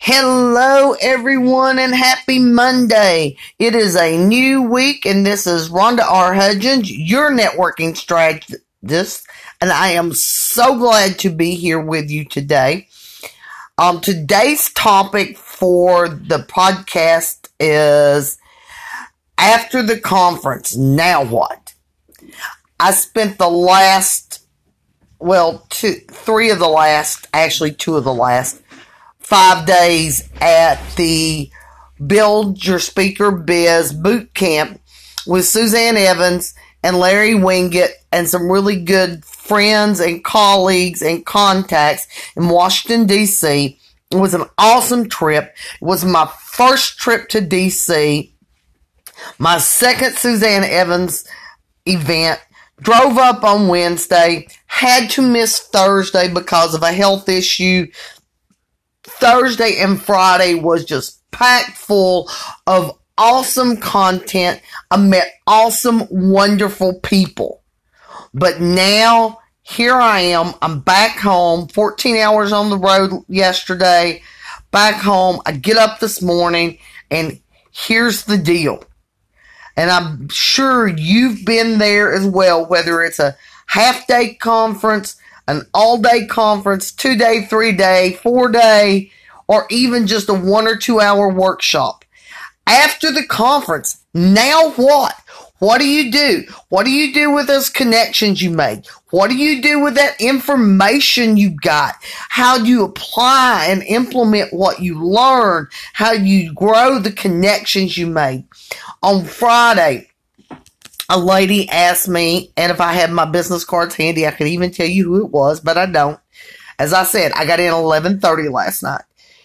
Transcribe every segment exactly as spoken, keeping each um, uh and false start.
Hello, everyone, and happy Monday. It is a new week, and this is Rhonda R. Hudgens, your networking strategist, and I am so glad to be here with you today. Um, today's topic for the podcast is after the conference, now what? I spent the last, well, two, three of the last, actually two of the last, five days at the Build Your Speaker Biz boot camp with Suzanne Evans and Larry Winget and some really good friends and colleagues and contacts in Washington, D C. It was an awesome trip. It was my first trip to D C, my second Suzanne Evans event. Drove up on Wednesday, had to miss Thursday because of a health issue. Thursday and Friday was just packed full of awesome content. I met awesome, wonderful people. But now, here I am. I'm back home. fourteen hours on the road yesterday. Back home. I get up this morning, and here's the deal. And I'm sure you've been there as well, whether it's a half-day conference, an all-day conference, two-day, three-day, four-day, or even just a one or two-hour workshop. After the conference, now what? What do you do? What do you do with those connections you made? What do you do with that information you got? How do you apply and implement what you learned? How do you grow the connections you made? On Friday, a lady asked me, and if I had my business cards handy, I could even tell you who it was, but I don't. As I said, I got in eleven thirty last night.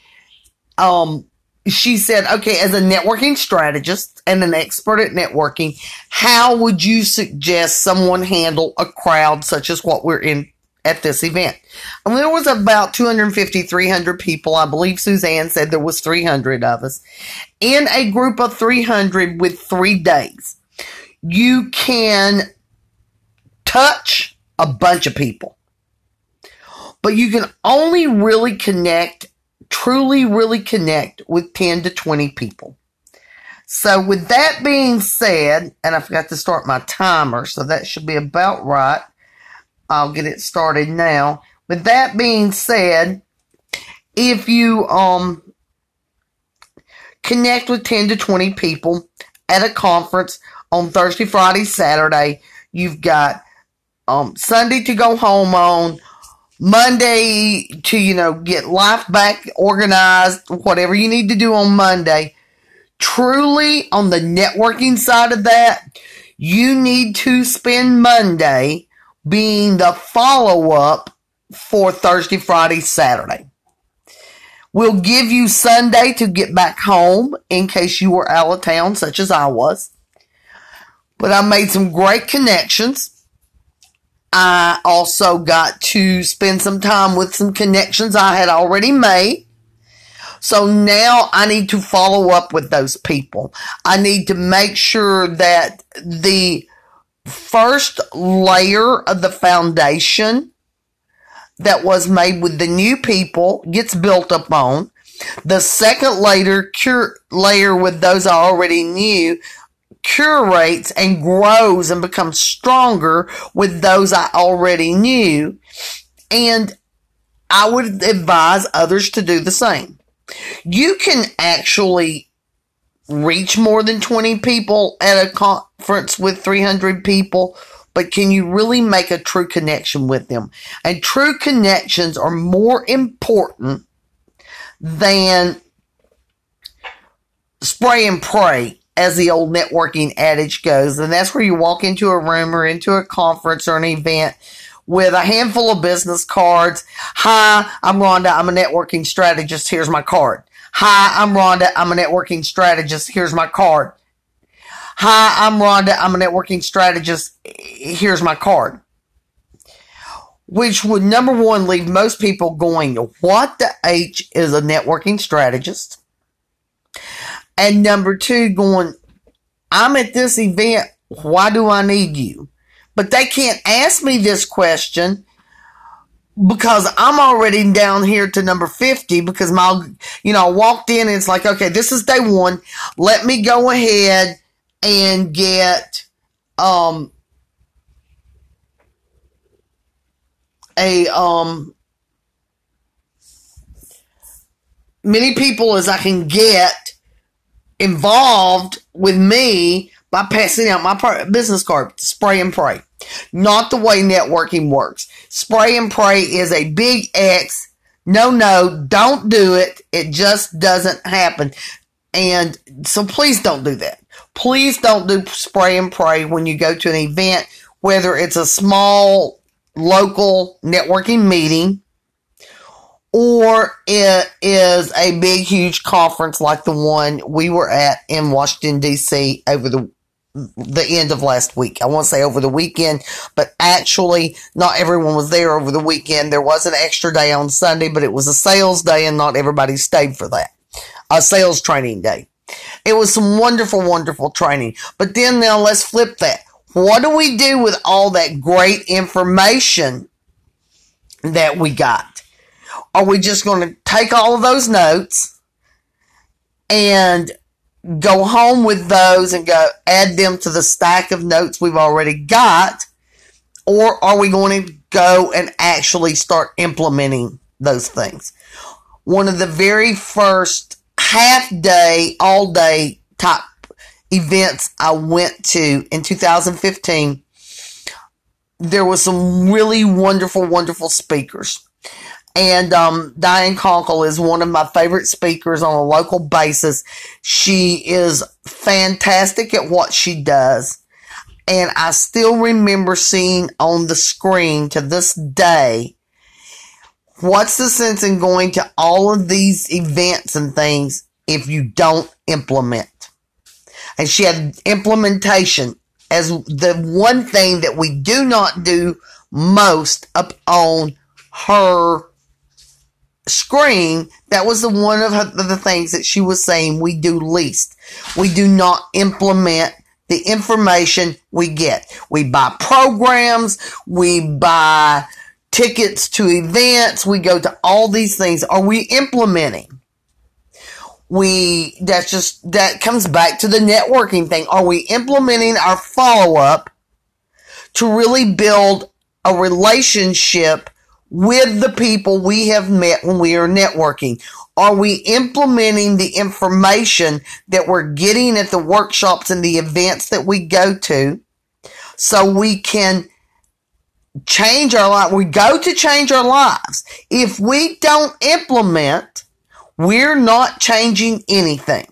Um, she said, okay, as a networking strategist and an expert at networking, how would you suggest someone handle a crowd such as what we're in at this event? And there was about two hundred fifty, three hundred people. I believe Suzanne said there was three hundred of us in a group of three hundred with three days. You can touch a bunch of people, but you can only really connect, truly really connect with ten to twenty people. So with that being said, and I forgot to start my timer, so that should be about right. I'll get it started now. With that being said, if you um connect with ten to twenty people at a conference on Thursday, Friday, Saturday, you've got um Sunday to go home on, Monday to, you know, get life back organized, whatever you need to do on Monday. Truly, on the networking side of that, you need to spend Monday being the follow-up for Thursday, Friday, Saturday. We'll give you Sunday to get back home in case you were out of town, such as I was. But I made some great connections. I also got to spend some time with some connections I had already made. So now I need to follow up with those people. I need to make sure that the first layer of the foundation that was made with the new people gets built upon. The second layer, cure, layer with those I already knew curates and grows and becomes stronger with those I already knew. And I would advise others to do the same. You can actually reach more than twenty people at a conference with three hundred people, but can you really make a true connection with them? And true connections are more important than spray and pray, as the old networking adage goes. And that's where you walk into a room or into a conference or an event with a handful of business cards. Hi, I'm Rhonda. I'm a networking strategist. Here's my card. Hi, I'm Rhonda. I'm a networking strategist. Here's my card. Hi, I'm Rhonda. I'm a networking strategist. Here's my card. Which would, number one, leave most people going, what the H is a networking strategist? And number two, going, I'm at this event. Why do I need you? But they can't ask me this question because I'm already down here to number fifty because my, you know, I walked in and it's like, okay, this is day one. Let me go ahead and get, um, a, um, many people as I can get involved with me by passing out my business card. Spray and pray. Not the way networking works. Spray and pray is a big X. No, no, don't do it. It just doesn't happen. And so please don't do that. Please don't do spray and pray when you go to an event, whether it's a small local networking meeting or it is a big, huge conference like the one we were at in Washington, D C over the the end of last week. I won't say over the weekend, but actually not everyone was there over the weekend. There was an extra day on Sunday, but it was a sales day and not everybody stayed for that. A sales training day. It was some wonderful, wonderful training. But then now let's flip that. What do we do with all that great information that we got? Are we just going to take all of those notes and go home with those and go add them to the stack of notes we've already got? Or are we going to go and actually start implementing those things? One of the very first half day, all day type events I went to in two thousand fifteen, there was some really wonderful, wonderful speakers. And um, Diane Conkle is one of my favorite speakers on a local basis. She is fantastic at what she does. And I still remember seeing on the screen to this day, what's the sense in going to all of these events and things if you don't implement? And she had implementation as the one thing that we do not do most up on her screen. That was the one of her, the things that she was saying we do least. We do not implement the information we get. We buy programs, we buy tickets to events, we go to all these things. Are we implementing? We, that's just, that comes back to the networking thing. Are we implementing our follow-up to really build a relationship with the people we have met when we are networking? Are we implementing the information that we're getting at the workshops and the events that we go to so we can change our life? We go to change our lives. If we don't implement, we're not changing anything.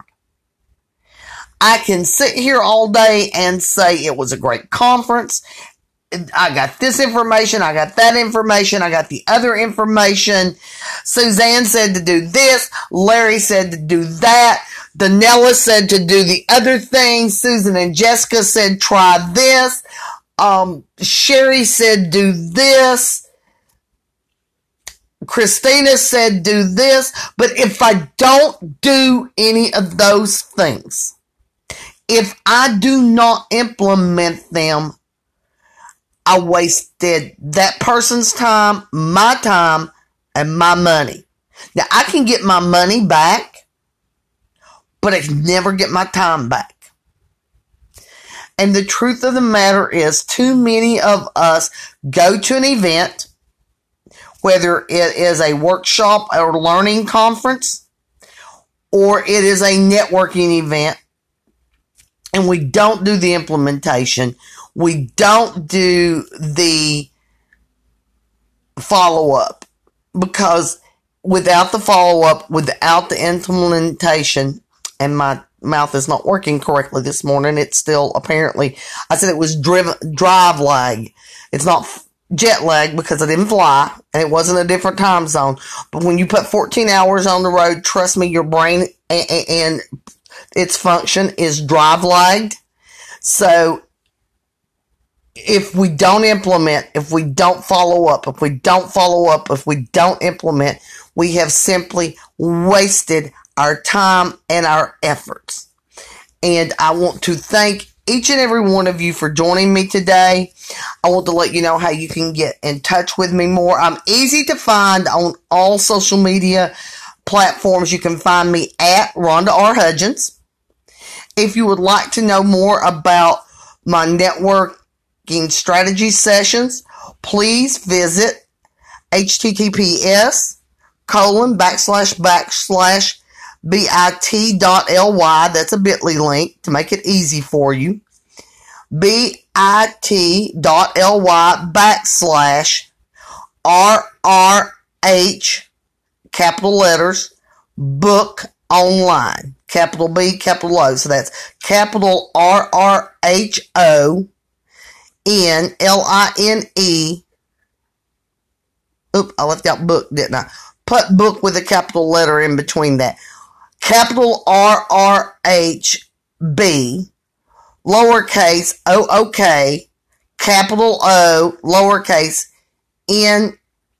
I can sit here all day and say it was a great conference. I got this information, I got that information, I got the other information. Suzanne said to do this, Larry said to do that, Danella said to do the other thing, Susan and Jessica said try this, um, Sherry said do this, Christina said do this. But if I don't do any of those things, if I do not implement them, I wasted that person's time, my time, and my money. Now, I can get my money back, but I can never get my time back. And the truth of the matter is, too many of us go to an event, whether it is a workshop or learning conference, or it is a networking event, and we don't do the implementation. We don't do the follow-up, because without the follow-up, without the implementation, and my mouth is not working correctly this morning, it's still apparently, I said it was driv- drive lag. It's not jet lag because I didn't fly and it wasn't a different time zone. But when you put fourteen hours on the road, trust me, your brain and, and its function is drive lagged. So if we don't implement, if we don't follow up, if we don't follow up, if we don't implement, we have simply wasted our time and our efforts. And I want to thank each and every one of you for joining me today. I want to let you know how you can get in touch with me more. I'm easy to find on all social media platforms. You can find me at Rhonda R. Hudgens. If you would like to know more about my networking strategy sessions, please visit https colon backslash backslash bit.ly. That's a bit.ly link to make it easy for you. bit.ly backslash RRH, capital letters, book online. Capital B, capital O. So that's capital R R H O N L I N E. Oop, I left out book, didn't I? Put book with a capital letter in between that. Capital R R H B, lowercase O O K, capital O, lowercase N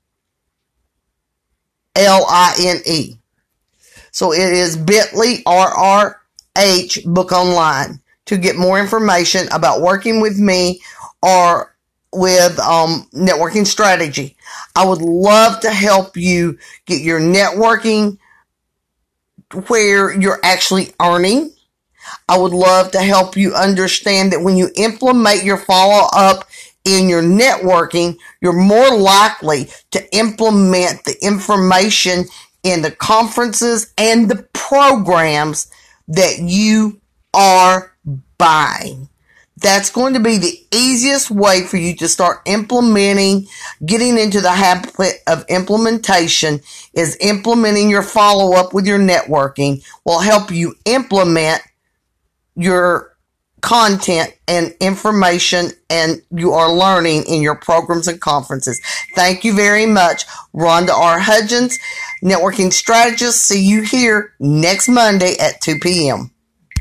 L I N E. So it is bit.ly R R H book online to get more information about working with me or with um, networking strategy. I would love to help you get your networking where you're actually earning. I would love to help you understand that when you implement your follow-up in your networking, you're more likely to implement the information in the conferences and the programs that you are buying. That's going to be the easiest way for you to start implementing, getting into the habit of implementation is implementing your follow-up with your networking will help you implement your content and information and you are learning in your programs and conferences. Thank you very much. Rhonda R. Hudgens, networking strategist. See you here next Monday at two p.m.